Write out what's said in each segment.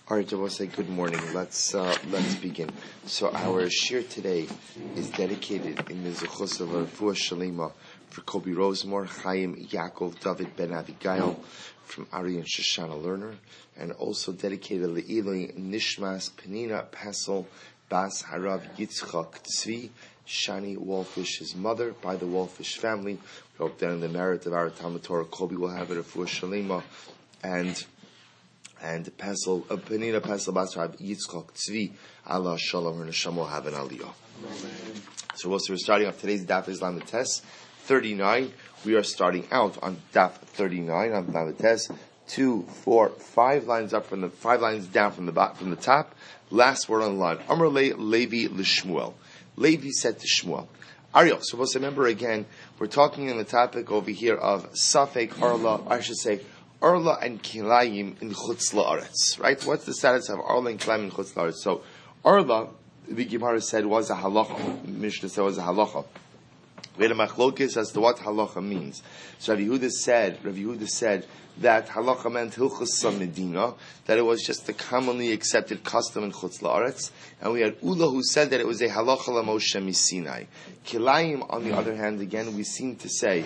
All right, I will say good morning. Let's begin. So our shir today is dedicated in the Zechus of Refuah Shalema for Kobi Rosemore, Chaim Yaakov David Ben Abigail from Ari and Shoshana Lerner, and also dedicated Le'iloi Nishmas Penina Pesel Bas Harav Yitzchak Tzvi Shani Wallfish's mother by the Wallfish family. We hope that in the merit of our Talmud Torah, Kobi will have a Refuah Shalema and Pesel, Penina Pesel Bas Harav Yitzchak Tzvi Allah Shalom, her neshama will have an aliyah. So we're starting off today's Daf Islam the Test 39. We are starting out on Daf 39 on the Test. 2, 4, 5 lines up from the 5 lines down from the top. Last word on the line. Amar Levi l'Shmuel. Levi said to Shmuel, Ariel. So let's remember again. We're talking in the topic over here of Safek Arla. I should say Arla and Kilayim in Chutz La'aretz. Right? What's the status of Arla and Kilayim in Chutz La'aretz? So Arla, the Gemara said, was a halacha. Mishnah said was a halacha. We had a machlokes as to what halacha means. So Rav Yehuda said that halacha meant hilchos Medina, that it was just the commonly accepted custom in Chutz La'aretz. And we had Ula who said that it was a halacha l'Moshe misinai. Kilayim, on the other hand, again, we seem to say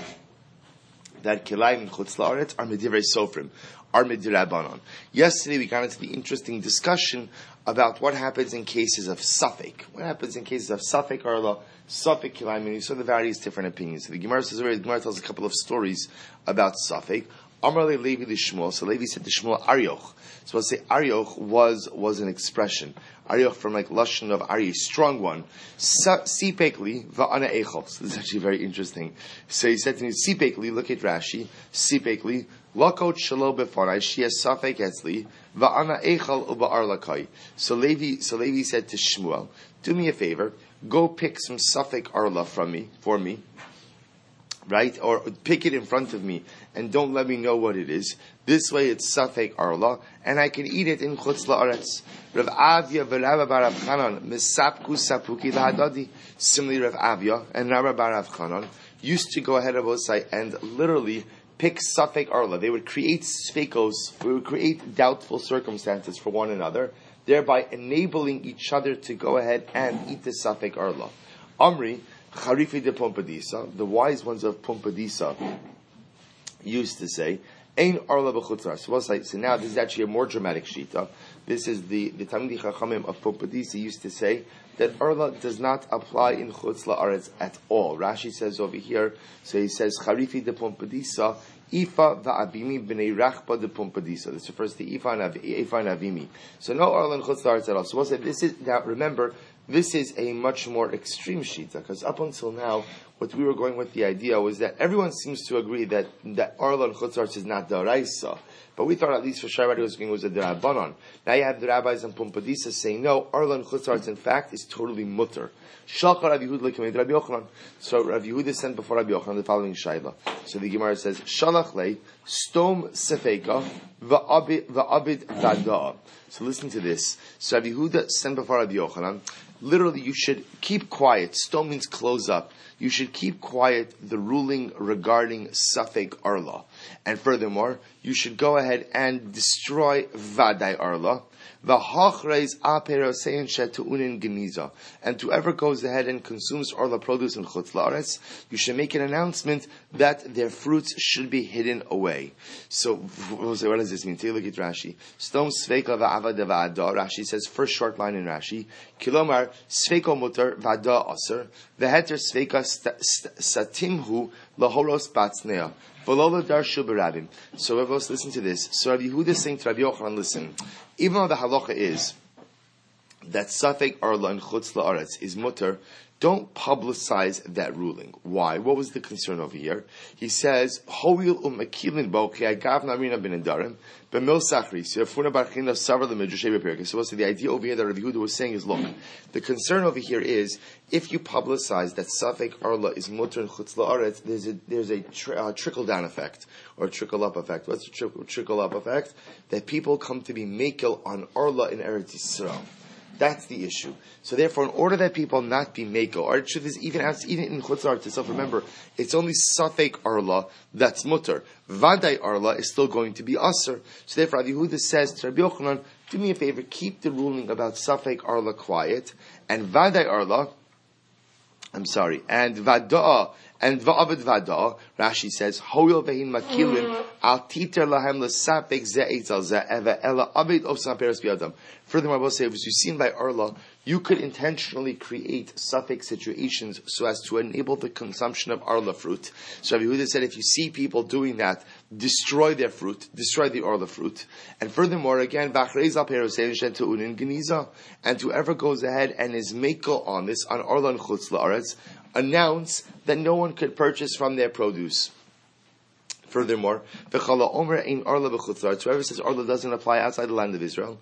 that Kilayim in Chutz La'aretz are Medivrei Sofrim, are Midrabanan. Yesterday we got into the interesting discussion about what happens in cases of Safek. What happens in cases of Safek Arla, Safek Kilayim, and you saw the various different opinions. So the Gemara tells a couple of stories about Safek. Amar Levi Shmuel. So Levi said to Shmuel, Arioch. So I'll say Arioch was an expression. Arioch from like Lashon of Ari, strong one. Sipekli va'ana echol. So this is actually very interesting. So he said to me, Sipekli, look at Rashi. Sipekli, lakot shalo befanai, she has safek etzli, va'ana echol uba'ar lakai. So Levi said to Shmuel, do me a favor, go pick some safek arla for me. Right? Or pick it in front of me and don't let me know what it is. This way it's Safek Arla and I can eat it in Chutz La'aretz. Rav Avya v'Rabba bar Rav Chanan misapku sapuki lahadadi. Similarly, Rav Avya and Rabba bar Rav Chanan used to go ahead of Osai and literally pick Safek Arla. They would create sfekos, we would create doubtful circumstances for one another, thereby enabling each other to go ahead and eat the Safek Arla. Amri Charifi de Pompadisa, the wise ones of Pompadisa used to say, Ein Arla b'chutzar. So now this is actually a more dramatic shita. This is the Talmidei Chachamim of Pompadisa used to say that Arla does not apply in Chutz La'aretz at all. Rashi says over here, so he says, Charifi de Pompadisa, Ifa va'avimi b'nei rachba de Pompadisa. This refers to Ifa and Avimi. So no Arla in Chutz La'aretz at all. So we'll say this is, now remember, this is a much more extreme shita, because up until now, what we were going with the idea was that everyone seems to agree that Arla and Chutz La'aretz is not daraisa. But we thought at least for Shai was a derabanan. Now you have the rabbis and Pompadisa saying, no, Arla and Chutz La'aretz in fact is totally mutter. Shalcha Rav Yehuda l'kamed Rabbi Yochanan. So Rav Yehuda sent before Rabbi Yochanan the following shaila. So the Gemara says, Shalach lei stom sefeka va'abid vada. So listen to this. So Rabbi Yehuda sent before Rabbi Yochanan. Literally, you should keep quiet. Stom means close up. You should keep quiet the ruling regarding Safek Arla. And furthermore, you should go ahead and destroy Vadai Arla. And whoever goes ahead and consumes Arla produce in Chutz La'aretz, you should make an announcement that their fruits should be hidden away. So, what does this mean? Take a look at Rashi. Stom Sveika va'avad va'ada. Rashi says, first short line in Rashi, Kilomar Sveiko mutar va'ada aser, veheter Sveika satimhu lahoros batznea. So Rabbi, listen to this. So Rabbi Yehuda is saying to Rabbi Yochanan, listen, even though the halacha is that Safek Arla and Chutz La'aretz is mutter, don't publicize that ruling. Why? What was the concern over here? He says, Hoil u'makilin bo ki agav narina bin adarim b'mil sachri sefuna barchina savar l'midrashei b'perikah. So the idea over here that Rabbi Yehuda was saying is, look, the concern over here is if you publicize that Safek Arla is mutter and Chutz La'aretz, there's a trickle down effect or trickle up effect. What's the trickle up effect? That people come to be mekel on Arla in Eretz Yisrael. That's the issue. So therefore, in order that people not be meko, or it should even in Chutz La'aretz itself, remember, it's only Safek Arla that's mutter. Vaday Arla is still going to be Aser. So therefore, Rabbi Yehuda says to Rabbi Yochanan, do me a favor, keep the ruling about Safek Arla quiet, and Vaday Arla, and Vada, and Va'avid Vada, Rashi says, Hoyol vehin makilin, al titer lahem l'safek ze'etz al ze'eva, ela abid osam peres biyadam. Furthermore, I will say, as you've seen by Arla, you could intentionally create suffix situations so as to enable the consumption of Arla fruit. So Rabbi Yehuda said, if you see people doing that, destroy their fruit, destroy the Arla fruit. And furthermore, again, and whoever goes ahead and is mekel on this, on Arla and Chutz La'aretz, announce that no one could purchase from their produce. Furthermore, whoever says Arla doesn't apply outside the land of Israel,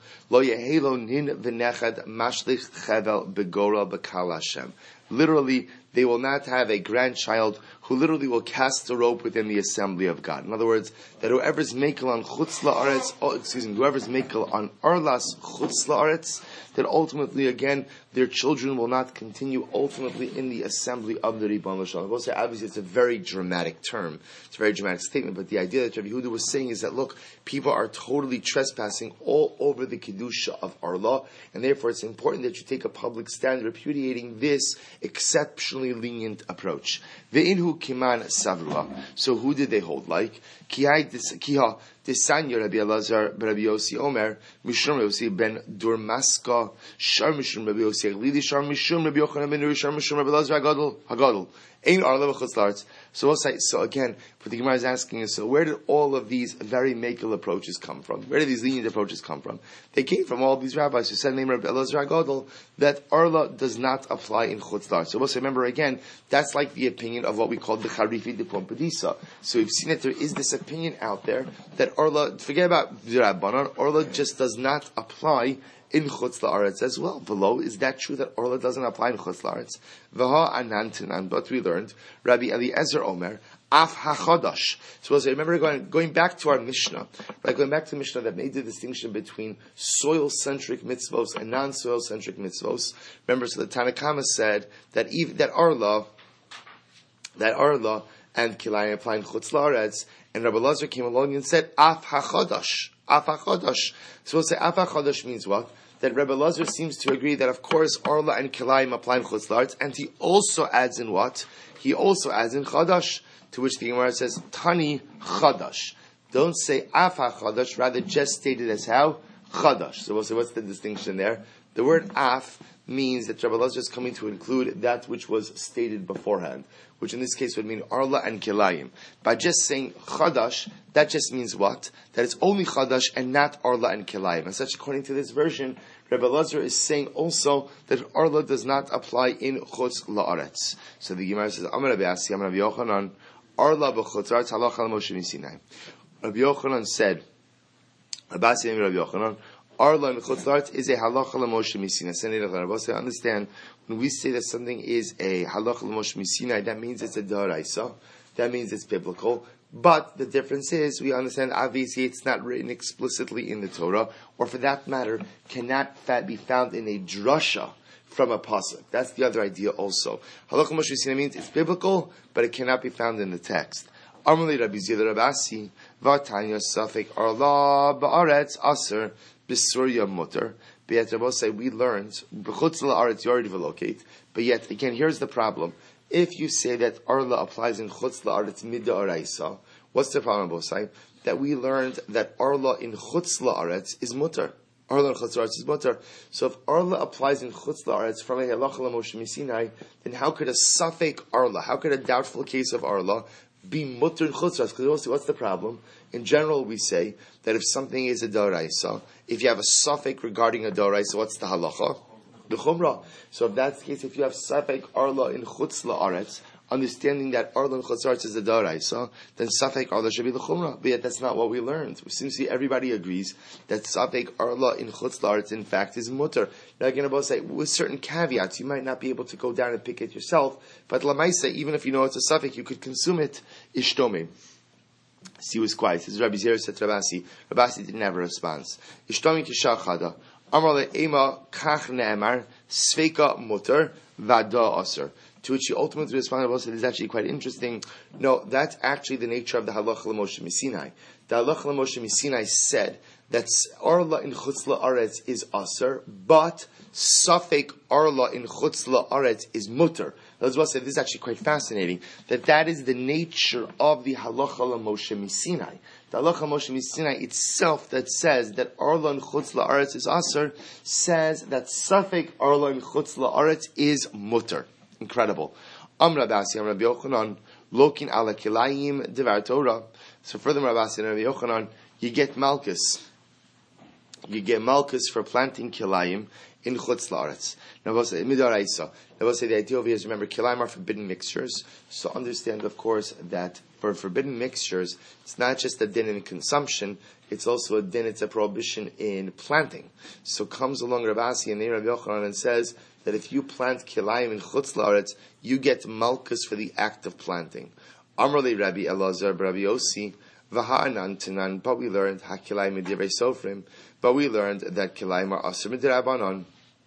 literally, they will not have a grandchild who literally will cast a rope within the assembly of God. In other words, that whoever's mekel on Chutz La'aretz, whoever's mekel on Arlas Chutz La'aretz, that ultimately, again, their children will not continue ultimately in the assembly of the Ribbon L'Shalom. I will say, obviously, it's a very dramatic term. It's a very dramatic statement, but the idea that Rabbi Yehuda was saying is that, look, people are totally trespassing all over the Kedusha of Arla, and therefore it's important that you take a public stand repudiating this exceptionally lenient approach. Ve'inhu kiman savrua. So who did they hold like? Kiha Desanya Rabbi Elazar Rabbi Yossi Omer Mishum Rabbi Yossi ben Durmaska Shar Mishum Rabbi Yossi Lili Shar Mishum Rabbi Yochanan ben Nuri Shar Mishum Rabbi Elazar Hagadol Ein Arla v'Chutz La'aretz. So we'll say, so again, what the Gemara is asking is, so where did all of these very makel approaches come from? Where did these lenient approaches come from? They came from all of these rabbis who said, named Rabbi Elazar Hagadol, that Arla does not apply in Chutz La'aretz. So we'll say, remember again, that's like the opinion of what we call the Charifi de Pompadisa. So we've seen that there is this opinion out there that Arla, forget about the Rabbanan, Arla just does not apply in Chutz La'aretz as well. Below, is that true that Arla doesn't apply in Chutz La'aretz? V'ha anantinan, but we learned, Rabbi Eliezer Omer, Af HaChodash. So we'll say, remember going back to our Mishnah, right? Going back to the Mishnah that made the distinction between soil-centric mitzvos and non-soil-centric mitzvos. Remember, so the Tanakama said that Arla and Kilayim apply in Chutz La'aretz, and Rabbi Elazar came along and said, Af HaChodash. Af HaChodash. So we'll say, Af HaChodash means what? That Rabbi Elazar seems to agree that, of course, Arla and Kilayim apply in Chutz La'aretz, and he also adds in what? He also adds in Chadash, to which the Gemara says, Tani Chadash. Don't say Af HaChodash, rather just state it as how? Chadash. So we'll say, what's the distinction there? The word Af means that Rabbi Elazar is coming to include that which was stated beforehand, which in this case would mean Arla and Kilayim. By just saying Chadash, that just means what? That it's only Chadash and not Arla and Kilayim. As such, according to this version, Rabbi Elazar is saying also that Arla does not apply in Chutz La'aretz. So the Gemara says, Amar Rabbi Asi, Amar Rabbi Yochanan, Arla b'Chutz La'aretz halacha l'Moshe Sinai. Rabbi Yochanan said, Rabbi Asi and Rabbi Yochanan, Arla and Chutz La'aretz is a halacha l'Moshe Sinai. Understand, when we say that something is a halacha l'Moshe Sinai, that means it's a daraisa. That means it's biblical. But the difference is, we understand, obviously, it's not written explicitly in the Torah, or for that matter, cannot be found in a drasha from a pasuk. That's the other idea also. Halacha l'Moshe Sinai means it's biblical, but it cannot be found in the text. Amalei Rabbi Zila Rabbi Asi, Vatanya Safek Arla Ba'aretz Aser B'Surya Mutter. But yet, Rabbi say, we learned, B'chutz La'aretz you already locate. But yet, again, here's the problem. If you say that Arla applies in Chutz La'aretz Mid'Oraisa, what's the problem, Bosai? That we learned that Arla in Chutz La'aretz is mutter. Arla in Chutz La'aretz is mutter. So if Arla applies in Chutz La'aretz from a halacha l'Moshe Sinai, then how could a Safek Arla, how could a doubtful case of Arla be mutter in Chutz La'aretz? Because what's the problem? In general, we say that if something is a Doraisa, if you have a Safek regarding a Doraisa, what's the halacha? The Chumrah. So if that's the case, if you have Safek Arla in Chutz La'aretz, understanding that Arla in Chutz La'aretz is the Doraisa, then Safek Arla should be the Chumrah. But yet that's not what we learned. It seems to be everybody agrees that Safek Arla in Chutz La'aretz in fact is mutter. Now again, I'll say, with certain caveats, you might not be able to go down and pick it yourself, but Lamaisa, even if you know it's a Safek, you could consume it, Ishtome. See, was quiet. This is Rabbi Zera said to Rabbi Asi. Rabbi Asi didn't have a response. Ishtami kishachada. Amar le ema kach ne'emar sveika muter vada aser. To which he ultimately responded, well, this is actually quite interesting. No, that's actually the nature of the halacha l'Moshe Misinai. The halacha l'Moshe Misinai said that arla in chutz la'aretz is aser, but safek arla in chutz la'aretz is muter. That's why I said this is actually quite fascinating. That is the nature of the halacha l'Moshe Misinai. The halacha Moshe Misinai itself that says that arla in chutz la'aretz is aser says that safek arla in chutz la'aretz is muter. Incredible. Amra Basi, Amra Yochanan, Lokin ala Kilayim Devar Torah. So furthermore, Basi and Rabbi Yochanan, you get Malchus. You get Malchus for planting Kilayim in Chutz La'aretz. Now, we'll say, Midaraisa. Now, we'll say the idea over here is, remember, Kilayim are forbidden mixtures. So understand, of course, that for forbidden mixtures, it's not just a din in consumption, it's also a din, it's a prohibition in planting. So comes along Rabasi and Rabbi Yochanan and says, that if you plant kilayim in chutz la'aretz, you get malchus for the act of planting. Amrli Rabbi Elazar, Rabbi Yossi, v'ha'anan tanan. But we learned hakilayim midivrei sofrim. But we learned that kilayim are asur midrabanan.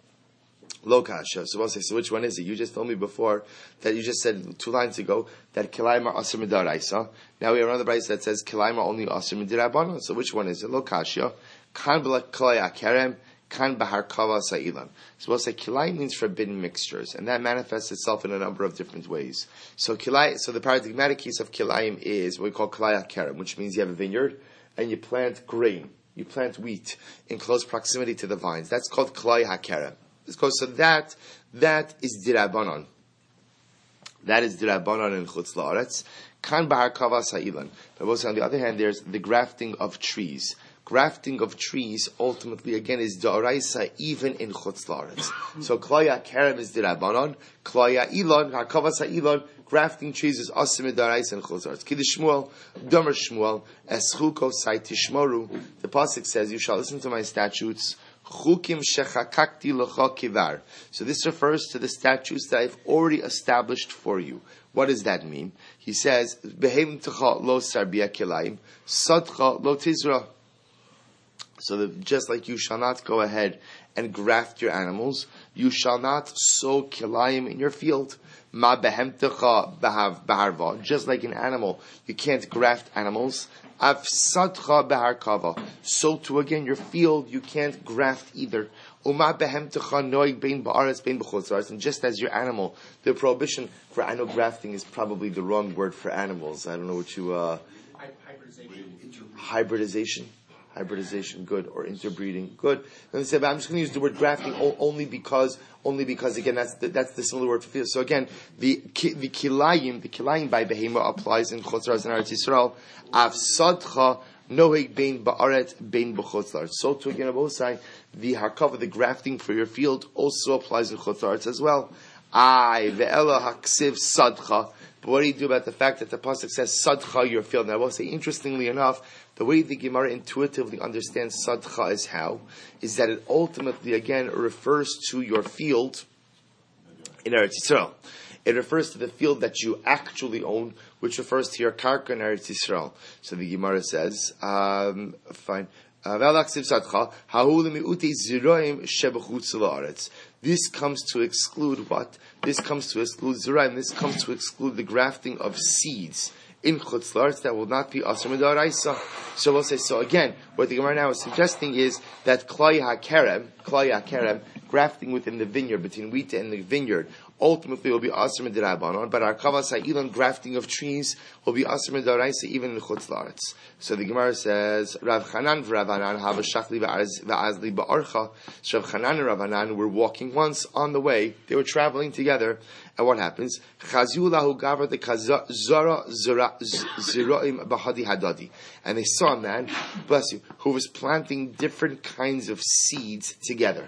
Lo kasha. So we'll say, so which one is it? You just told me before that you just said 2 lines ago that kilayim are asur midaraisa. Now we have another brayso that says kilayim are only asur midrabanan. So which one is it? Lo kasha. Kan b'la kalay akerem. Kan bahar kava sa'ilan. So we'll say kilayim means forbidden mixtures, and that manifests itself in a number of different ways. So the paradigmatic case of kilayim is what we call kilay kerem, which means you have a vineyard and you plant grain, you plant wheat in close proximity to the vines. That's called kilay hakerem. So that is dirabanan. That is dirabanan in chutz la'aretz. Kan bahar kava sa'ilan. But also on the other hand, there's the grafting of trees. Grafting of trees ultimately again is da'araisa even in chutz la'aretz. So klaya kerem is dirabanan, klaya ilon, hakavasa ilon, grafting trees is asim da'araisa in chutz la'aretz. Kiddush Shmuel, Domer Shmuel, eschuko sai tishmoru. The pasuk says, "You shall listen to my statutes." Chukim shechakakti lecha kivar. So this refers to the statutes that I've already established for you. What does that mean? He says, "Behem techa lo sarbia kilayim, sadcha lo tizra." So just like you shall not go ahead and graft your animals, you shall not sow kilayim in your field. Ma behemtecha baharva. Just like an animal, you can't graft animals. Afsadcha bahar kava. So too again, your field, you can't graft either. Uma behemtecha noig bein ba'aretz bein b'chutz. And just as your animal, the prohibition for animal grafting is probably the wrong word for animals. I don't know what you... Hybridization, good, or interbreeding, good. And they say, but I'm just going to use the word grafting only because again, that's the similar word for field. So again, the kilayim by behema applies in Chutz La'aretz and Eretz Yisrael. Afsadcha noheg bein ba'aretz bein b'chutz la'aretz. So to again, Abosai, the harkava, the grafting for your field also applies in Chutz La'aretz as well. Ve'ela haksiv sadcha. But what do you do about the fact that the pasuk says sadcha your field? Now I will say, interestingly enough, the way the Gemara intuitively understands sadcha is that it ultimately again refers to your field in Eretz Yisrael. It refers to the field that you actually own, which refers to your karka in Eretz Yisrael. So the Gemara says, fine. This comes to exclude what? This comes to exclude ziraim. This comes to exclude the grafting of seeds in chutz la'aretz that will not be asur midaraisa. So we'll say, so again, what the Gemara now is suggesting is that klai hakerem, grafting within the vineyard, between wheat and the vineyard, ultimately will be asur midarabanan, but our kavas ha'ilan, grafting of trees, will be asur midaraisa even in chutz la'aretz. So the Gemara says, Rav Chanan v'Rav Hanan have a shachli v'azli ba'archa. So Rav Chanan and Rav Hanan were walking once on the way, they were traveling together, and what happens? Chazu lahu gavar the zara ziraim bahadi hadadi. And they saw a man, bless you, who was planting different kinds of seeds together.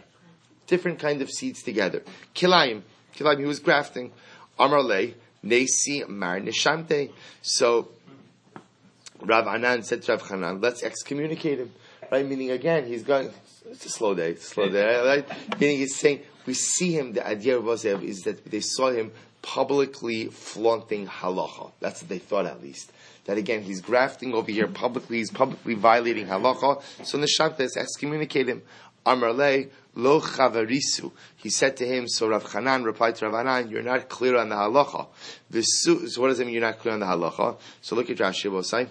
Kilayim, he was grafting. Amar lei, nesi mar neshante. So Rav Anan said to Rav Hanan, let's excommunicate him. Right? Meaning again, he's going, it's a slow day, right? Meaning he's saying, we see him, the idea of Ozev is that they saw him publicly flaunting halacha. That's what they thought, at least. That again, he's grafting over here publicly, he's publicly violating halacha. So Neshamtes excommunicate him. Amar le lo chavarisu. He said to him, so Rav Chanan replied to Rav Hanan, you're not clear on the halacha. So what does it mean you're not clear on the halacha? So look at Rashi, will say,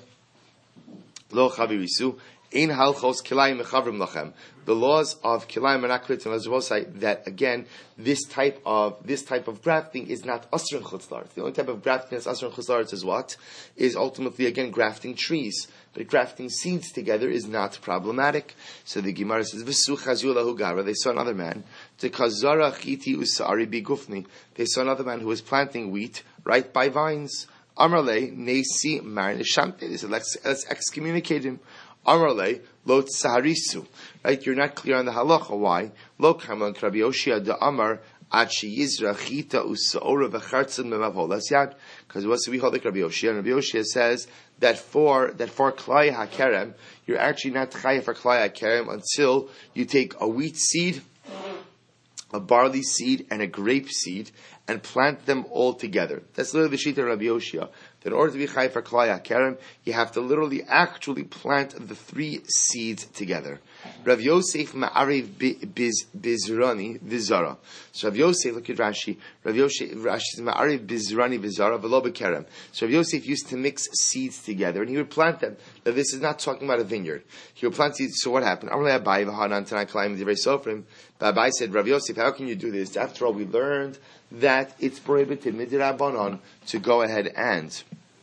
lo chavarisu. Ein halchos kilayim mechavrim lachem. The laws of kilayim are not clear to us. That again, this type of grafting is not asur in chutz la'aretz. The only type of grafting that's asur in chutz la'aretz is what? Is ultimately again grafting trees. But grafting seeds together is not problematic. So the Gemara says, "V'su chazu lahu gara." They saw another man. Tekazara chiti usari bigufni. They saw another man who was planting wheat right by vines. Amarle nesi mar neshamte. They said, let's excommunicate him. Amarle lo tsaharisu. Right, you're not clear on the halacha. Why? Lo kaman Rabbi Yoshia de Amar achi yizra chita usaora v'chartzim memavol. That's yad. Because what's we hold like Rabbi Yoshia? And Rabbi Yoshia says that for klai hakerem, you're actually not chayav for klai hakerem until you take a wheat seed, a barley seed, and a grape seed, and plant them all together. That's literally the shita of Rabbi Yoshia. That in order to be chayav for klai hakerem, you have to literally actually plant the three seeds together. Rav Yosef ma'ariv bizrani vizara. So Rav Yosef, look at Rashi. Rashi says ma'ariv bizrani vizara v'lo bekerem. So Rav Yosef used to mix seeds together, and he would plant them. Now this is not talking about a vineyard. He would plant seeds. So what happened? Amalei Abai v'hanan tanai k'layim divrei sofrim. Abai said, Rav Yosef, how can you do this? After all, we learned that it's prohibited midrabanan to go ahead and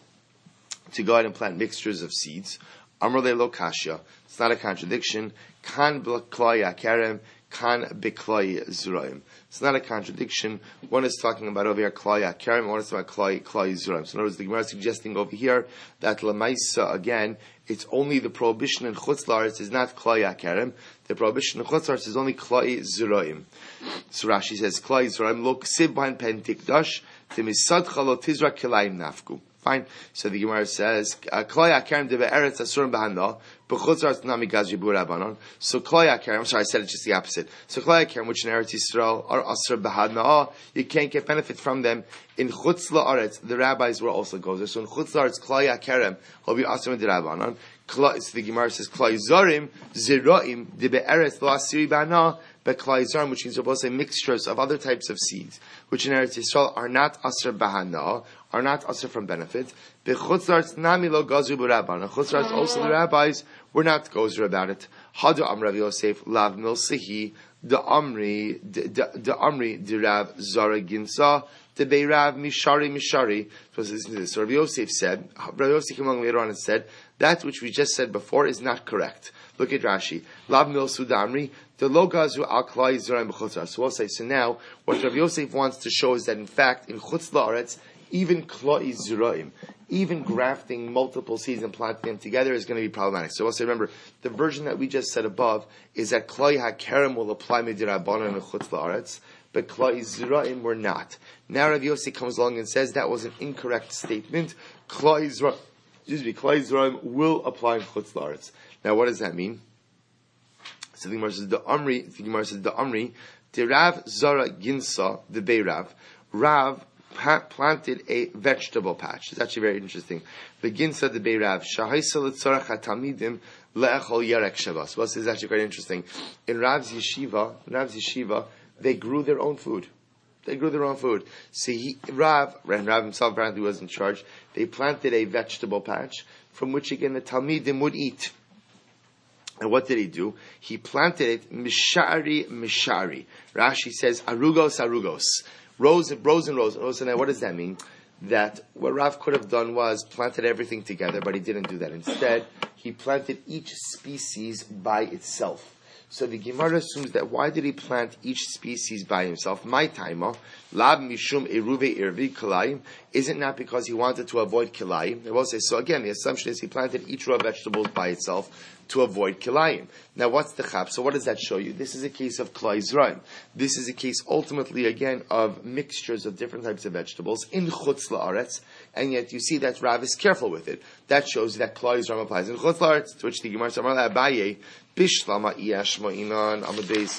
plant mixtures of seeds. Amalei lo kasha. It's not a contradiction. Kan b'klai akarem, kan b'klai zuraim. It's not a contradiction. One is talking about over here klai akarem, one is talking about klai zuraim. So in other words, the Gemara is suggesting over here that lamaisa again, it's only the prohibition in chutz la'aretz is not klai akarem. The prohibition in chutz la'aretz is only klai zuraim. So Rashi says klai zuraim lo ksib b'han pen tikdash timisadcha lo tizra kilayim nafku. Fine. So the Gemara says, "Klai akarim de be'eretz asurim b'hana, b'chutz la'aretz nami gazri b'urabanon." So klai akarim, I'm sorry, I said it just the opposite. So klai akarim, which in Eretz Yisrael are asur b'hana, you can't get benefit from them. In chutz la'aretz, the rabbis were also gozer. So in chutz la'aretz, klai akarim will be asur b'urabanon. So the Gemara says, "Klai zarim ziraim de be'eretz lo asiri b'hana." But klai zarim, which means they're both mixtures of other types of seeds, which in Eretz Yisrael are not asur b'hana, are not asur from benefit. B'chutz la'aretz nami lo gazru b'urabanon. Chutz la'aretz also the rabbis were not gozer about it. Hadu am Rav Yosef lav milsihi de amri de Rav zara ginsa de beirav mishari. So listen to this. So Rav Yosef came along later on and said that which we just said before is not correct. Look at Rashi. Lav milsu damri the lo gazru al klai zaraim b'chutz la'aretz. So we'll say. So now what Rav Yosef wants to show is that in fact in chutz la'aretz, even klai ziraim, even grafting multiple seeds and planting them together is going to be problematic. So also remember, the version that we just said above is that klai hakerem will apply midirabanan and chutz la'aretz, but klai ziraim were not. Now Rav Yossi comes along and says that was an incorrect statement. Klai ziraim will apply in chutz la'aretz. Now what does that mean? So the Gemara says the Amri, the Rav Zara Ginsa, the Beirav, Rav planted a vegetable patch. It's actually very interesting. The Ginsa the Beirav Shahaisa l'tzorach hatamidim le'echol yarek shavas. Well, this is actually quite interesting. In Rav's yeshiva, they grew their own food. So Rav himself apparently was in charge. They planted a vegetable patch from which again the Talmidim would eat. And what did he do? He planted it mishari. Rashi says arugos. Rows and rows. And now what does that mean? That what Rav could have done was planted everything together, but he didn't do that. Instead, he planted each species by itself. So the Gemara assumes that why did he plant each species by himself? My taima, lab mishum eruve irvi kilayim. Is it not because he wanted to avoid kilayim? They will say, so again, the assumption is he planted each row of vegetables by itself to avoid kilayim. Now what's the chap? So what does that show you? This is a case of klai zraim. This is a case ultimately again of mixtures of different types of vegetables in chutz la'aretz, and yet you see that Rav is careful with it. That shows that klai zraim applies in chutz la'aretz, to which the Gemara says, Abaye, Bishlama Iyashma Inan Amabes.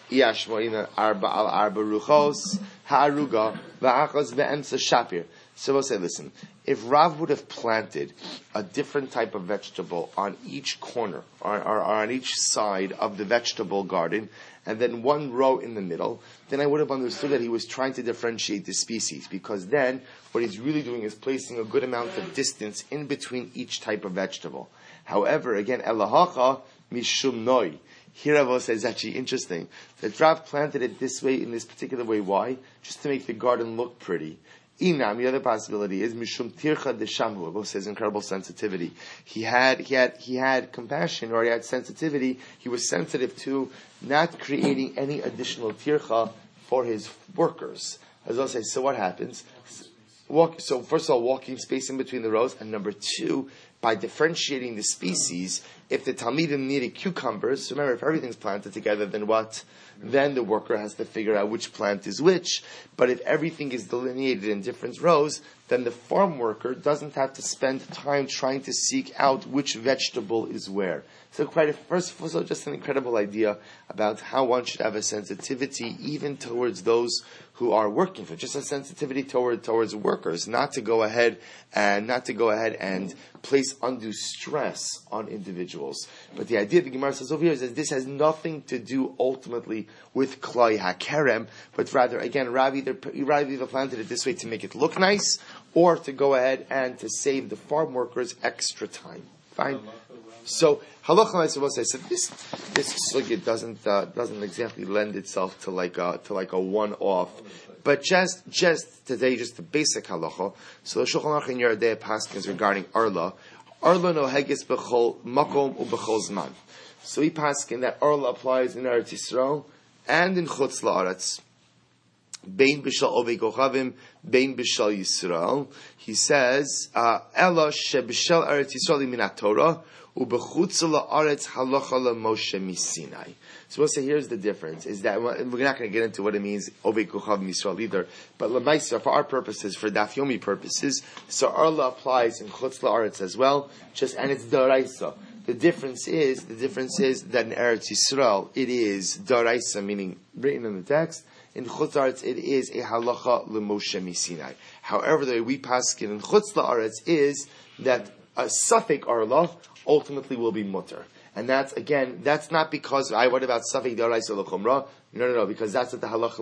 Yashmoina arba al arba ruchos ha'aruga va'achos ve'emsa shapir. So we'll say, listen, if Rav would have planted a different type of vegetable on each corner or on each side of the vegetable garden, and then one row in the middle, then I would have understood that he was trying to differentiate the species, because then what he's really doing is placing a good amount of distance in between each type of vegetable. However, again, elahacha mishum noi. Here Rav says, it's actually interesting that Rav planted it this way, in this particular way. Why? Just to make the garden look pretty. Inam, the other possibility is mishum tircha deshamhu. Rav says incredible sensitivity. He had compassion, or he had sensitivity. He was sensitive to not creating any additional tircha for his workers. As Rav says, so what happens? So first of all, walking space in between the rows, and number two, by differentiating the species, if the Talmidim needed cucumbers, remember, if everything's planted together, then what? Then the worker has to figure out which plant is which. But if everything is delineated in different rows, then the farm worker doesn't have to spend time trying to seek out which vegetable is where. So first of all, just an incredible idea about how one should have a sensitivity even towards those who are working for, just a sensitivity towards workers, not to go ahead and place undue stress on individuals. But the idea the Gemara says over here is that this has nothing to do ultimately with Klai HaKerem, but rather, again, Rav either planted it this way to make it look nice, or to go ahead and to save the farm workers extra time. Fine. So halacha ma'aseh said this sugya doesn't exactly lend itself to like a one-off, but just today, just the basic halacha. So the Shulchan Aruch in Yeridei paskins regarding arla nohegis b'chol makom u'b'chol zman. So he paskin that arla applies in Eretz Yisrael and in Chutz La'aretz. Bein b'shal ovei kochavim, bein b'shal Yisrael. He says, Ela sheb'shal Eretz Yisrael min Torah. So we'll say here's the difference, is that we're not going to get into what it means, Ovei Kochav Yisrael either, but Lamaisa, for our purposes, for Daf Yomi purposes, so Arla applies in Chutz La'aretz as well, and it's Daraisa. The difference is that in Eretz Yisrael, it is Daraisa, meaning written in the text. In Chutz La'aretz, it is a halacha l'Moshe Misinai. However, the way we paskin in Chutz La'aretz is that a Safek Arla ultimately will be mutter. And that's not because, what about Safek D'Oraisa L'Chumra? No, because that's what the Halacha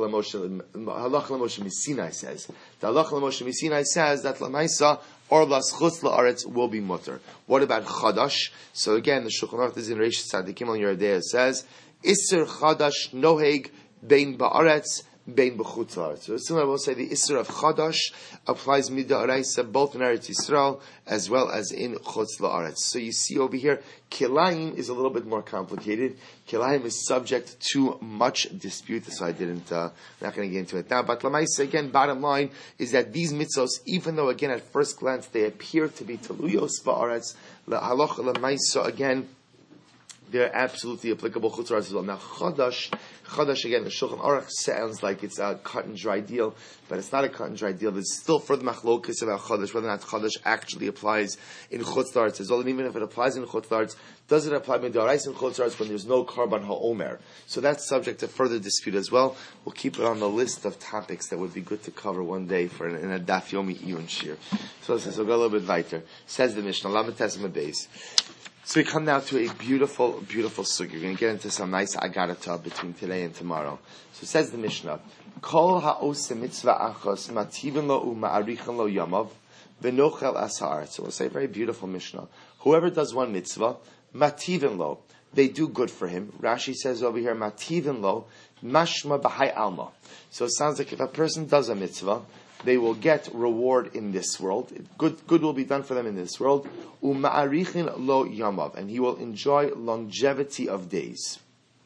L'Moshe Misinai says. The Halacha L'Moshe Misinai says that L'Maisa, Orlas Chutz La'aretz will be mutter. What about Chadash? So again, the Shulchan Aruch is in Reish Tzadikim on Yeridei says, Isser Chadash Noheg Bein Ba'aretz Bein b'chutz la'aretz. So similar, we'll say the Isra of Chadash applies mid'araisa both in Eretz Yisrael as well as in Chutz la'aretz. So you see over here, Kilayim is a little bit more complicated. Kilayim is subject to much dispute, so not going to get into it now. But Lamaisa, again, bottom line is that these mitzvos, even though again at first glance they appear to be Teluyos ba'aretz, Halacha Lamaisa, again, they're absolutely applicable Chutz la'aretz as well. Now Chadash, again, the Shulchan Aruch sounds like it's a cut and dry deal, but it's not a cut and dry deal. There's still further machlokas about Chadash, whether or not Chadash actually applies in Chutz la'aretz as well. And even if it applies in Chutz la'aretz, does it apply mid'oraisa in Chutz la'aretz when there's no karban ha'omer? So that's subject to further dispute as well. We'll keep it on the list of topics that would be good to cover one day in a Daf Yomi Iyun Shir. So we'll go a little bit weiter. Says the Mishnah, Lamed Tes Amud Beis. So we come now to a beautiful, beautiful sugi. We're going to get into some nice agarata between today and tomorrow. So it says the Mishnah, Kol ha'ose mitzvah achos mativin lo u'ma'arichan lo yamav v'nochel asar. So we'll say a very beautiful Mishnah. Whoever does one mitzvah, mativin lo, they do good for him. Rashi says over here, mativin lo, mashma b'hai alma. So it sounds like if a person does a mitzvah, they will get reward in this world. Good will be done for them in this world. Uma'arichin lo yamav, and he will enjoy longevity of days.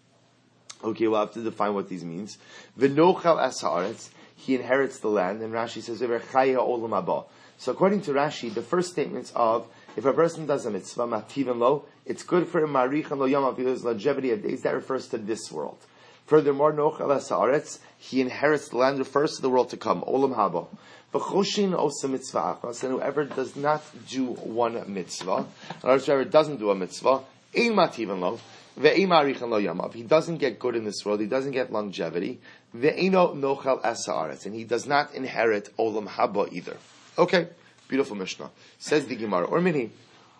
Okay, we'll have to define what these means. V'nochel es haaretz, he inherits the land, and Rashi says chaya olam haba. So according to Rashi, the first statements of if a person does a mitzvah, mativin lo, it's good for him, ma'arichin lo yamav, because longevity of days, that refers to this world. Furthermore, nochel es haaretz, he inherits the land, refers to the world to come. Olam haba. V'choshin osa mitzvah achos, and whoever does not do one mitzvah, or whoever doesn't do a mitzvah, ein mativin lo, Ve'ima arichan lo yamav. He doesn't get good in this world. He doesn't get longevity. Ve'ino nochel es haaretz, and he does not inherit olam haba either. Okay, beautiful Mishnah. Says the Gemara, or mini.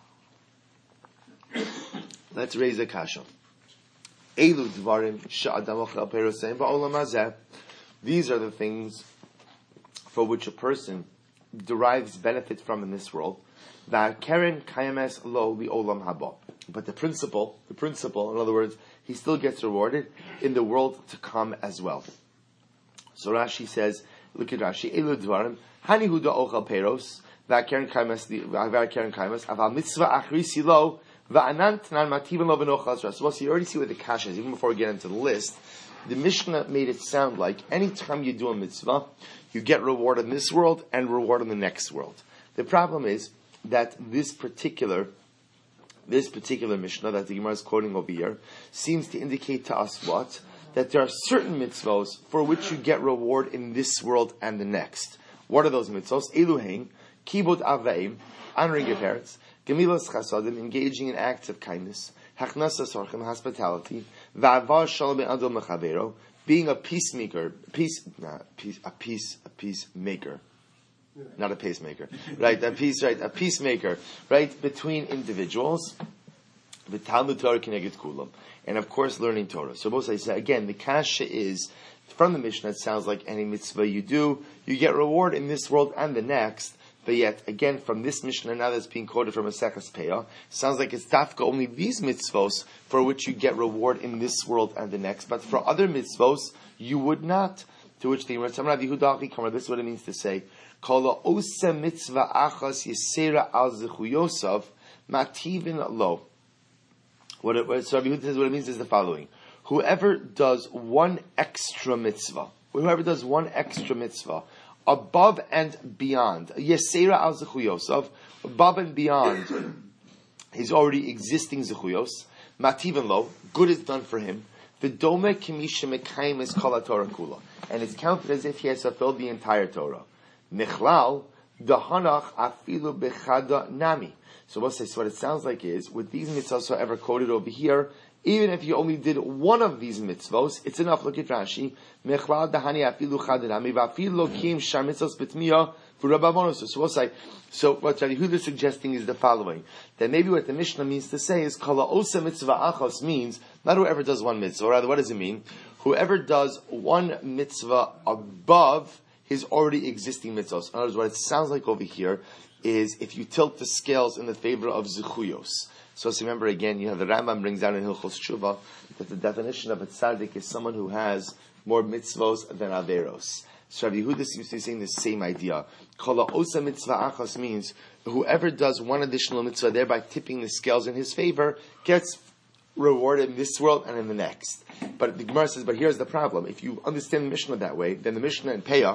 Let's raise a kasha. Elu dvarim she'adam ochel peroseim ba'olam hazeh. These are the things for which a person derives benefit from in this world. Keren kayames lo li olam haba. But the principle, in other words, he still gets rewarded in the world to come as well. So Rashi says, look at Rashi, elu dvarim hani huda ochel peros va'keren kayames aval mitzvah achrisi lo va'anant nan mativan lo v'nochal zras. So you already see where the kasha is, even before we get into the list. The Mishnah made it sound like anytime you do a mitzvah, you get reward in this world and reward in the next world. The problem is that this particular Mishnah that the Gemara is quoting over here seems to indicate to us what? That there are certain mitzvahs for which you get reward in this world and the next. What are those mitzvahs? Eluhein, kibud aveim, honoring your parents, gemilas chasadim, engaging in acts of kindness, hachnasa sorchim, hospitality, va'avar shalom be'adol mechavero, being a peacemaker, not a pacemaker, right? A peacemaker, right, between individuals. The Talmud Torah keneged kulam, and of course learning Torah. So both I say again, the kasha is from the Mishnah. It sounds like any mitzvah you do, you get reward in this world and the next. But yet, again, from this Mishnah now that's being quoted from Maseches Peah, sounds like it's dafka only these mitzvos for which you get reward in this world and the next. But for other mitzvos, you would not. To which the Gemara, this is what it means to say, Kala osa mitzvah achas yisera al zechuyosav mativin lo. So Rabbi Yehuda says what it means is the following. Whoever does one extra mitzvah, above and beyond, yesera al zechuyosav, above and beyond his already existing zechuyos, mativin lo, good is done for him, v'dome kimisha mekayim is kol Torah kula, and it's counted as if he has fulfilled the entire Torah. Nichlal dahanach afilu bechada nami. So what it sounds like is, with these mitzvahs ever quoted over here, even if you only did one of these mitzvahs, it's enough. Look at Rashi. Mechlal dahani afilu chada nami va'afilu kim shar mitzvahs b'tmiya v'rababonos. So what Rabbi Yehuda is suggesting is the following: that maybe what the Mishnah means to say is kala osa mitzvah achos means not whoever does one mitzvah. Or rather, what does it mean? Whoever does one mitzvah above his already existing mitzvahs. In other words, what it sounds like over here is if you tilt the scales in the favor of zechuyos. So remember again, the Rambam brings down in Hilchos Tshuva that the definition of a tzaddik is someone who has more mitzvos than averos. So Rabbi Yehuda seems to be saying the same idea. Kala osa mitzvah achas means whoever does one additional mitzvah, thereby tipping the scales in his favor, gets rewarded in this world and in the next. But the Gemara says, but here's the problem. If you understand the Mishnah that way, then the Mishnah in Peah,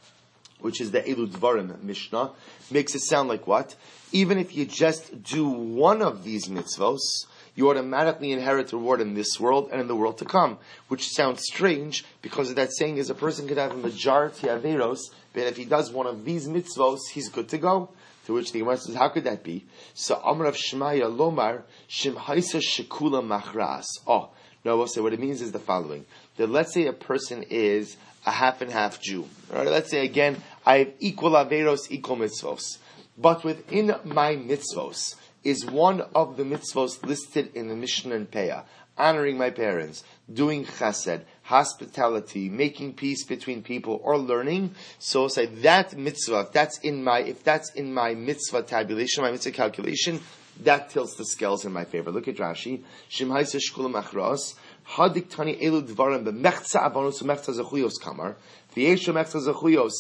which is the Elu Dvarim Mishnah, makes it sound like what? Even if you just do one of these mitzvos, you automatically inherit reward in this world and in the world to come. Which sounds strange, because that saying is a person could have a majority of averos, but if he does one of these mitzvos, he's good to go. To which the Gemara says, how could that be? So Amar of Shemaya Lomar, Shem Haisa Shekula Machras. Oh, no, we'll say what it means is the following. That let's say a person is a half and half Jew. Right? Let's say again, I have equal averos, equal mitzvos. But within my mitzvos is one of the mitzvos listed in the Mishnah and Peah. Honoring my parents, doing chesed, hospitality, making peace between people, or learning. So say that mitzvah, if that's in my mitzvah tabulation, my mitzvah calculation, that tilts the scales in my favor. Look at Rashi. Shem haisa shkula machras. Hadik tani elu dvarim b'mechza avanos u'mechza zechuyos kamar. V'yesha mechza zechuyos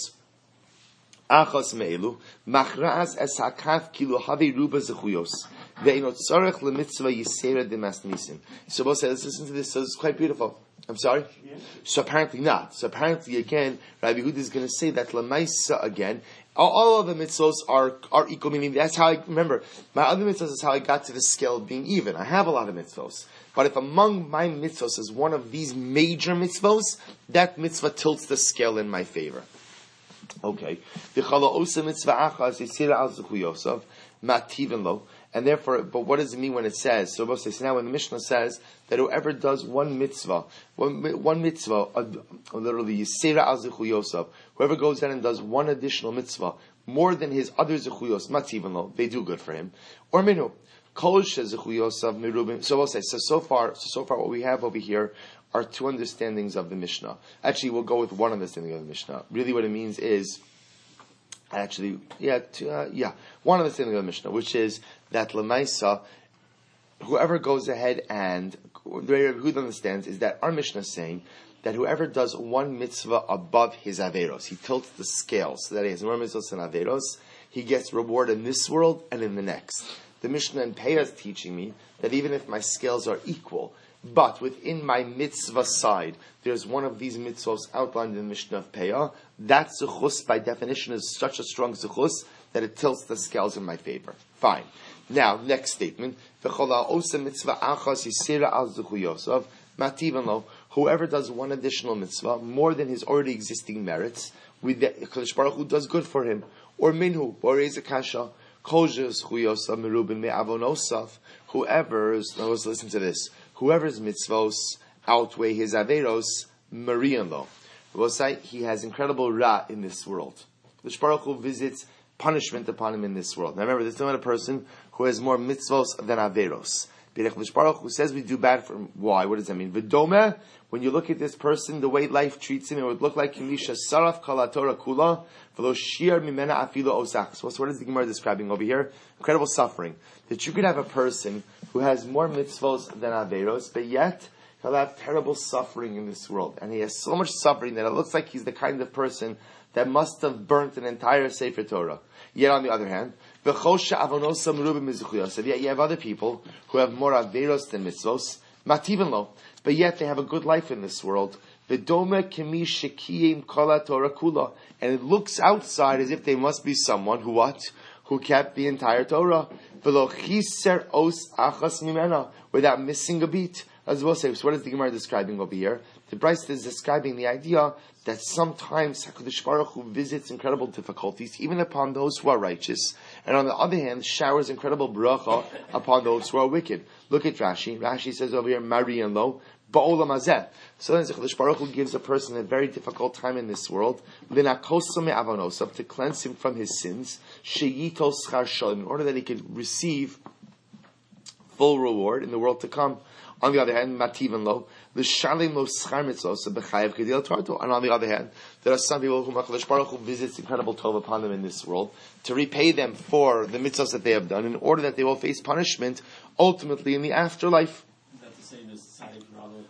achos me'elu. Machras es hakaf kilu havi ruba zechuyos. Ve'inot tzarech lemitzvah yisera demas nisim. So both say, let's listen to this. So it's quite beautiful. I'm sorry? Yeah. So apparently not. So apparently again, Rabbi Yehuda is going to say that lemaisa again, all of the mitzvos are equal, meaning that's how I remember. My other mitzvos is how I got to the scale of being even. I have a lot of mitzvos. But if among my mitzvos is one of these major mitzvos, that mitzvah tilts the scale in my favor. Okay. And And therefore, but what does it mean when it says? So now when the Mishnah says that whoever does one mitzvah, literally Yisera al Zechuyosov, whoever goes in and does one additional mitzvah, more than his other Zechuyos, Mativano, they do good for him. Or Minu, Kol Zechuyosov Mirubim. So so far what we have over here are two understandings of the Mishnah. Actually, we'll go with one understanding of the Mishnah. Really what it means is, one understanding of the Mishnah, which is that Lamaisa, whoever goes ahead and, who understands is that our Mishnah is saying that whoever does one mitzvah above his Averos, he tilts the scale so that he has more mitzvahs than Averos, he gets reward in this world and in the next. The Mishnah in Peah is teaching me that even if my scales are equal, but within my mitzvah side, there's one of these mitzvahs outlined in the Mishnah of Peah. That zechus, by definition, is such a strong zechus that it tilts the scales in my favor. Fine. Now, next statement. Whoever does one additional mitzvah, more than his already existing merits, with the Kadosh Baruch Hu does good for him. Or minhu, or is a kasha, whoever's, now let's listen to this. Whoever's mitzvos outweigh his averos, marian lo. We'll say he has incredible ra in this world. The Baruch Hu visits punishment upon him in this world. Now remember, there's not a person who has more mitzvos than averos. The Baruch Hu says we do bad for him. Why? What does that mean? V'dome, when you look at this person, the way life treats him, it would look like Kimisha Saraf Kalatora Kula, V'lo Shir Mimena Afilo Osach. So what is the Gemara describing over here? Incredible suffering. That you could have a person who has more mitzvos than averos, but yet he'll have terrible suffering in this world. And he has so much suffering that it looks like he's the kind of person that must have burnt an entire Sefer Torah. Yet on the other hand, yet you have other people who have more averos than mitzvos, mativan lo, but yet they have a good life in this world. And it looks outside as if they must be someone who what? Who kept the entire Torah. Without missing a beat. As we'll say, so what is the Gemara describing over here? The Brisa is describing the idea that sometimes HaKadosh Baruch Hu visits incredible difficulties, even upon those who are righteous, and on the other hand, showers incredible bracha upon those who are wicked. Look at Rashi. Rashi says over here, Marian lo, ba'olam hazeh. So then HaKadosh Baruch Hu gives a person a very difficult time in this world, l'nakoso me'avonosav, to cleanse him from his sins, she'yito schar shalom, in order that he could receive full reward in the world to come. On the other hand, mativan lo, the shalim lo schar mitzvos b'chayev kedil tarto. And on the other hand, there are some people whom HaKadosh Baruch Hu visits incredible tov upon them in this world to repay them for the mitzvos that they have done, in order that they will face punishment ultimately in the afterlife. That's the same as Tzadik V'Ralo.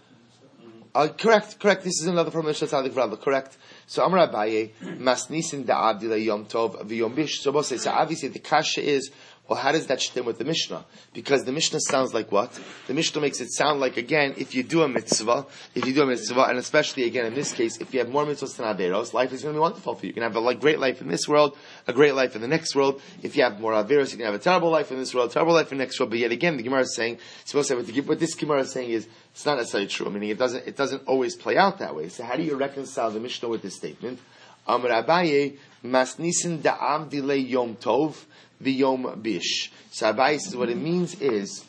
Correct. This is another formulation of Tzadik V'Ralo. Correct. So Amar Abaye, Masnisin da'avdi le'yom tov v'yom bish. So obviously the kasha is, well, how does that stem with the Mishnah? Because the Mishnah sounds like what? The Mishnah makes it sound like, again, if you do a mitzvah, and especially, again, in this case, if you have more mitzvahs than averos, life is going to be wonderful for you. You can have a great life in this world, a great life in the next world. If you have more averos, you can have a terrible life in this world, terrible life in the next world. But yet again, the Gemara is saying, what this Gemara is saying is, it's not necessarily true. Meaning, it doesn't always play out that way. So how do you reconcile the Mishnah with this statement? Amar Abaye, Masnisin da'avdi le'yom tov, the Yom Bish. So Abai says what it means is,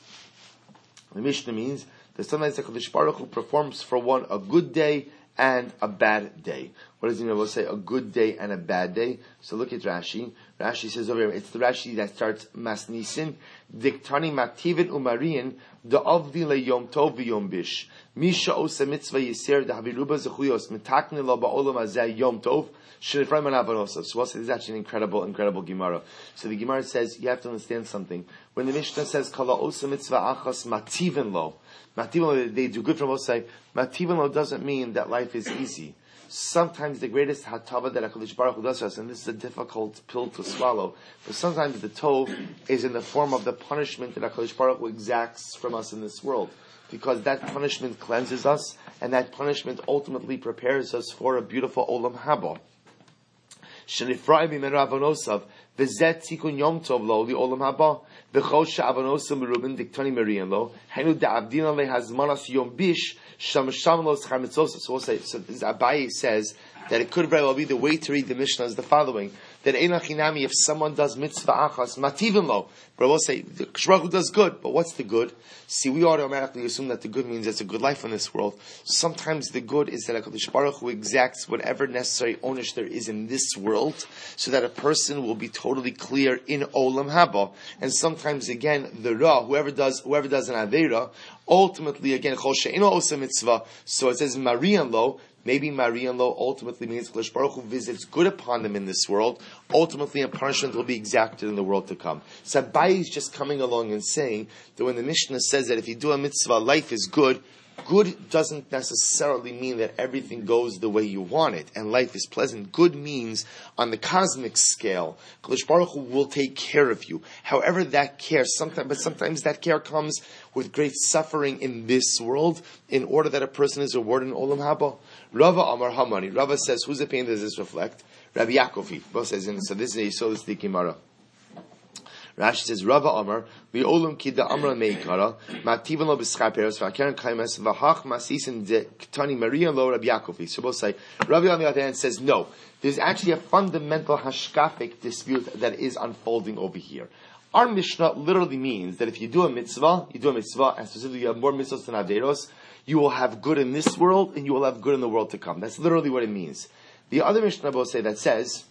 the Mishnah means that sometimes the HaKadosh Baruch Hu performs for one a good day and a bad day. What does it mean? We'll say a good day and a bad day. So look at Rashi. Rashi says over here, it's the Rashi that starts Masnisin, Diktani Mativin Umarian, the Avdi Le Yom Tov Yom Bish. Misha Osa Mitzvah Yisir, the Haviruba Zechuyos, Mitakni Lo Ba'olam Azeh Yom Tov. So this is actually an incredible Gemara. So the Gemara says, you have to understand something. When the Mishnah says, Kala Osa Mitzvah Achas Mativin Lo, they do good from both sides. Mativin Lo doesn't mean that life is easy. Sometimes the greatest hatava that HaKadosh Baruch Hu does to us, and this is a difficult pill to swallow, but sometimes the tov is in the form of the punishment that HaKadosh Baruch Hu exacts from us in this world. Because that punishment cleanses us, and that punishment ultimately prepares us for a beautiful Olam Haba. Shenifra'im imen ravonosav, v'zet tikun yom tov lo li olam haba, v'chol she'avonosav merubin diktani merian lo, henu da'avdina lehazmanas yom bish, sham lo schar mitzvos. So Abaye says that it could very well be the way to read the Mishnah is the following, that Einachinami, if someone does mitzvah achas, mativim lo, but we'll say, the Baruch Hu does good, but what's the good? See, we automatically assume that the good means it's a good life in this world. Sometimes the good is that HaKadosh Baruch Hu exacts whatever necessary onish there is in this world, so that a person will be totally clear in Olam Haba. And sometimes again, the Ra, whoever does an Aveira, ultimately again, Chol she'eno osa mitzvah, so it says Marian lo, maybe Marian lo ultimately means HaKadosh Baruch Hu visits good upon them in this world, ultimately a punishment will be exacted in the world to come. So Abai is just coming along and saying that when the Mishnah says that if you do a mitzvah, life is good, good doesn't necessarily mean that everything goes the way you want it, and life is pleasant. Good means, on the cosmic scale, HaKadosh Baruch Hu will take care of you. However, that care, sometimes that care comes with great suffering in this world, in order that a person is rewarded in Olam Haba. Rava Amar Hamani. Rava says, whose opinion does this reflect? Rabbi Yaakovi. Both says, so this is a Yisod the Gemara. Rashi says, Rava Amar, Li'olam kida amra meikara, ma'tivan lo b'schar peros, v'akeren kaimes, v'hach masisin de ktani Maria lo Rabbi Yaakovi. So both say, Rabbi on the other hand says, no. There's actually a fundamental hashkafic dispute that is unfolding over here. Our Mishnah literally means that if you do a mitzvah, and specifically you have more mitzvahs than averos, you will have good in this world, and you will have good in the world to come. That's literally what it means. The other Mishnah both say that says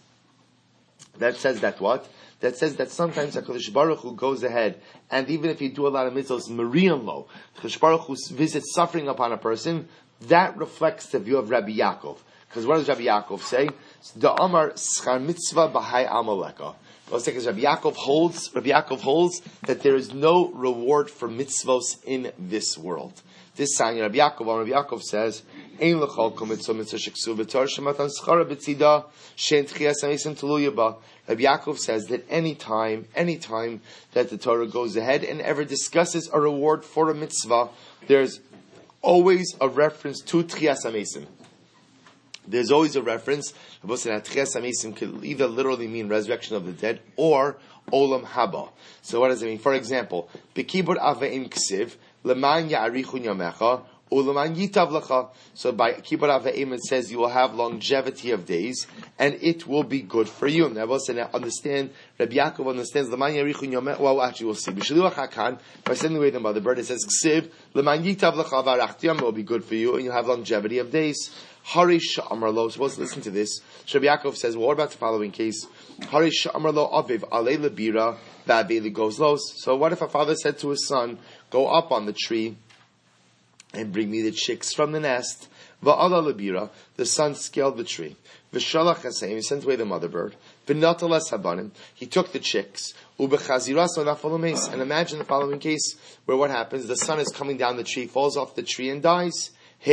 that what? That says that sometimes HaKadosh Baruch Hu goes ahead, and even if you do a lot of mitzvahs, Marian lo, HaKadosh Baruch Hu visits suffering upon a person, that reflects the view of Rabbi Yaakov. Because what does Rabbi Yaakov say? The Amar schar mitzvah b'hai amaleka. Because Rabbi Yaakov holds that there is no reward for mitzvos in this world. This sign, Rabbi Yaakov says, Ein l'chol kol mitzvah sheksu v'tor shematan schara b'tzida she'en tchias hamisim tuluya ba. Rabbi Yaakov says that any time that the Torah goes ahead and ever discusses a reward for a mitzvah, there's always a reference to tchias hamisim. There's always a reference. Tchias hamisim could either literally mean resurrection of the dead or olam haba. So what does it mean? For example, b'kibur aveim ksiv leman ya'arichun yamecha uleman yitav lecha. So by kibur aveim it says you will have longevity of days and it will be good for you. And Rabbi understand. Rabbi Yaakov understands leman ya'arichun yamecha. Well, actually, we'll see. B'shliach hakan, by sending away the mother bird, it says ksiv leman yitav lecha v'arachti will be good for you and you have longevity of days. Harish Amarlo. So let's listen to this. Rabbi Yaakov says, well, what about the following case? Harish Amarlo Aviv Alei Lebira Va'aveli goes los. So what if a father said to his son, go up on the tree and bring me the chicks from the nest? Va'ala Lebira. The son scaled the tree. V'shalach Hasem. He sent away the mother bird. V'natalas Habanim. He took the chicks. Ubechaziras Onafalomes. And imagine the following case where what happens? The son is coming down the tree, falls off the tree and dies. So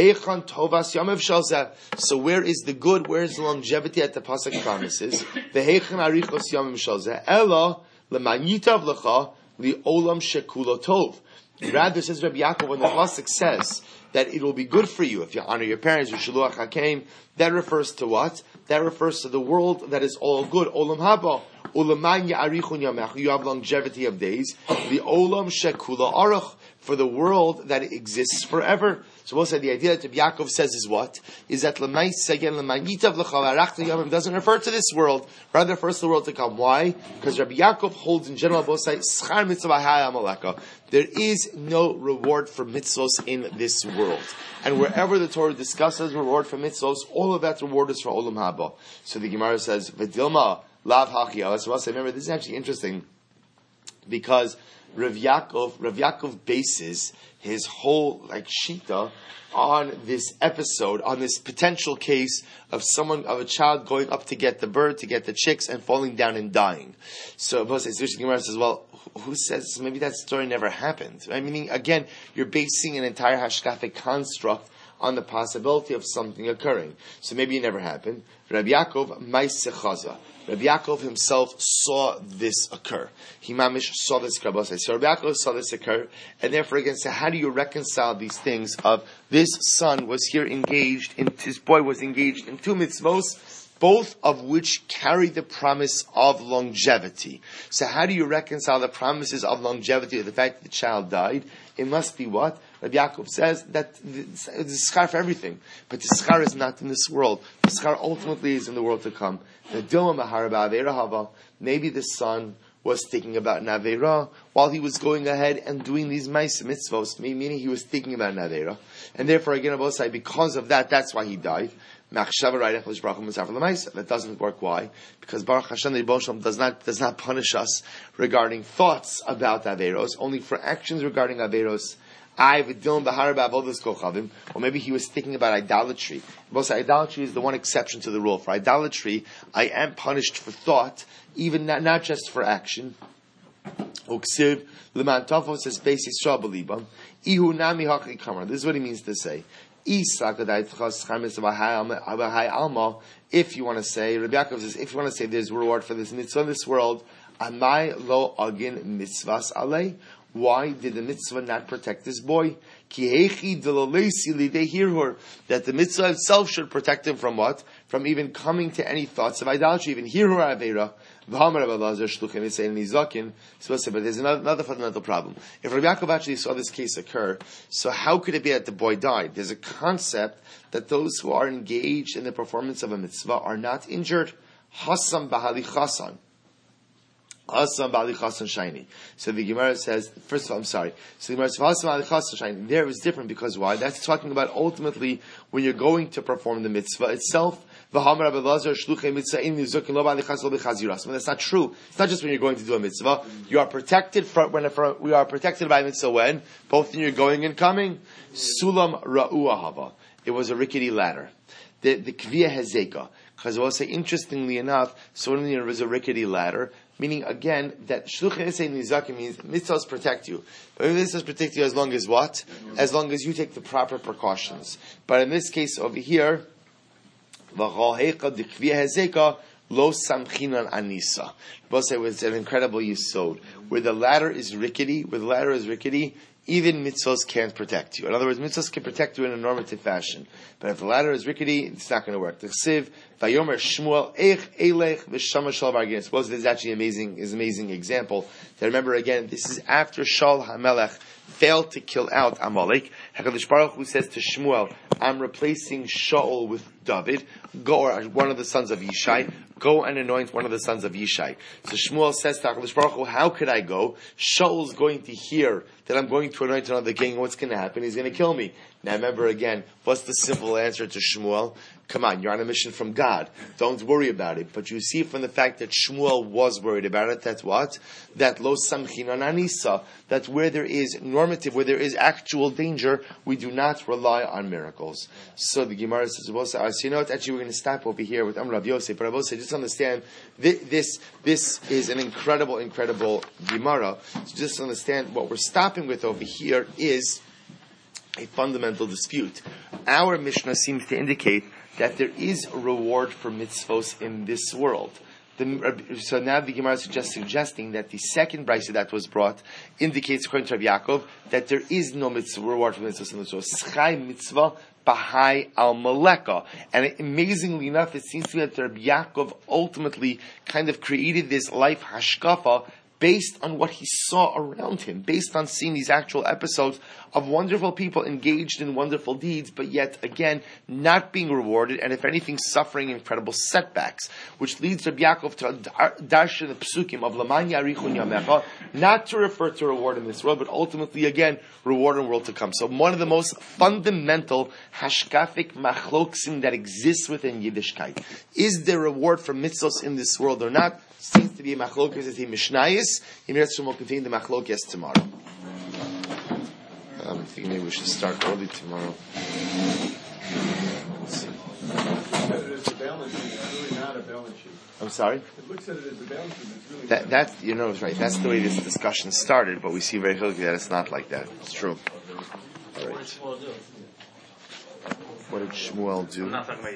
where is the good? Where is the longevity that the pasuk promises? Rather, says Rabbi Yaakov, when the pasuk says that it will be good for you if you honor your parents, you shaluach hakeim, that refers to what? That refers to the world that is all good. Olam haba. You have longevity of days. The olam shekula arach, for the world that exists forever. So we'll say the idea that Rabbi Yaakov says is what? Is that doesn't refer to this world, rather refers to the world to come. Why? Because Rabbi Yaakov holds in general both sides, there is no reward for mitzvos in this world. And wherever the Torah discusses reward for mitzvos, all of that reward is for olam haba. So the Gemara says, V'dilma lav hachiyah. So we'll say, remember, this is actually interesting, because Rav Yaakov bases his whole shita on this episode, on this potential case of a child going up to get the bird, to get the chicks, and falling down and dying. So Gemara says, well, who says maybe that story never happened? I mean, again, you're basing an entire hashkafic construct on the possibility of something occurring. So maybe it never happened. Rabbi Yaakov ma'asechaza. Rabbi Yaakov himself saw this occur. He mamish saw this occur. So Rabbi Yaakov saw this occur, and therefore again, so how do you reconcile these things of this son was here engaged in, his boy was engaged in two mitzvos, both of which carry the promise of longevity. So how do you reconcile the promises of longevity with the fact that the child died? It must be what? Rabbi Yaakov says that it's a schar for everything, but the schar is not in this world. The schar ultimately is in the world to come. Maybe the son was thinking about Naveira while he was going ahead and doing these mitzvos, meaning he was thinking about Naveira. And therefore, again, Abosai, because of that, that's why he died. That doesn't work. Why? Because Baruch Hashem the Rebbe Shalom does not punish us regarding thoughts about Averos, only for actions regarding Averos. Or maybe he was thinking about idolatry. Because idolatry is the one exception to the rule. For idolatry, I am punished for thought, even not just for action. This is what he means to say. If you want to say, Rabbi Yaakov says, if you want to say there's reward for this mitzvah in this world, amai lo agin mitzvahs alei. Why did the mitzvah not protect this boy? That the mitzvah itself should protect him from what? From even coming to any thoughts of idolatry, even hirur aveira. But there's another fundamental problem. If Rabbi Yaakov actually saw this case occur, so how could it be that the boy died? There's a concept that those who are engaged in the performance of a mitzvah are not injured. Hasam bahali chasan. Hasam bahali chasan shiny. So the Gemara says, first of all, I'm sorry. So the Gemara says, Hasam bahali chasan shiny. There is different because why? That's talking about ultimately when you're going to perform the mitzvah itself. But that's not true. It's not just when you're going to do a mitzvah. You are protected we are protected by mitzvah when? Both when you're going and coming. Sulam ra'u ahava. It was a rickety ladder. The kviyah hezeka. Because I will say, interestingly enough, certainly there was a rickety ladder, meaning again that shluchim esei nizakim means mitzvahs protect you. But mitzvahs protect you as long as what? As long as you take the proper precautions. But in this case over here, lo samchinan anisa. Both say it was an incredible yisod. Where the ladder is rickety, even mitzvahs can't protect you. In other words, mitzvahs can protect you in a normative fashion. But if the ladder is rickety, it's not going to work. The Chsiv, Vayomer Shmuel, Eich Eilech, V'shama Shal Bargin. Suppose this is actually an amazing example. To remember again, this is after Shaul HaMelech failed to kill out Amalek. HaKadosh Baruch Hu says to Shmuel, I'm replacing Shaul with David, or one of the sons of Yishai. Go and anoint one of the sons of Yishai. So Shmuel says to HaKadosh Baruch Hu, how could I go? Shaul's going to hear that I'm going to anoint another king. What's going to happen? He's going to kill me. Now remember again, what's the simple answer to Shmuel? Come on, you're on a mission from God. Don't worry about it. But you see from the fact that Shmuel was worried about it, that's what? That lo samchinan anisa. That where there is normative, where there is actual danger, we do not rely on miracles. So the Gemara says, you know what, actually we're going to stop over here with Rav Yosef, but I will say, just understand, this is an incredible Gemara. So just understand, what we're stopping with over here is a fundamental dispute. Our Mishnah seems to indicate that there is a reward for mitzvos in this world. So now the Gemara is suggesting that the second brisa that was brought indicates, according to Rabbi Yaakov, that there is no reward for mitzvos in this world. Schai mitzvah Bahai al Maleka. And amazingly enough, it seems to me that Rabbi Yaakov ultimately kind of created this life hashkafa based on what he saw around him, based on seeing these actual episodes of wonderful people engaged in wonderful deeds, but yet, again, not being rewarded, and if anything, suffering incredible setbacks, which leads Rabbi Yaakov to darshan the psukim of Laman Yarichun Yamecha, not to refer to reward in this world, but ultimately, again, reward in the world to come. So one of the most fundamental hashkafic machloksim that exists within Yiddishkeit. Is there reward for mitzvos in this world or not? Seems to be a machlokes as a mishnayis. Yimirah will continue the machlokes tomorrow. I'm thinking maybe we should start early tomorrow. Let's see. It's a balance sheet. It's really not a balance sheet. I'm sorry? It looks at it as a balance sheet. It's really That's right. That's the way this discussion started, but we see very clearly that it's not like that. It's true. All right. What did Shmuel do?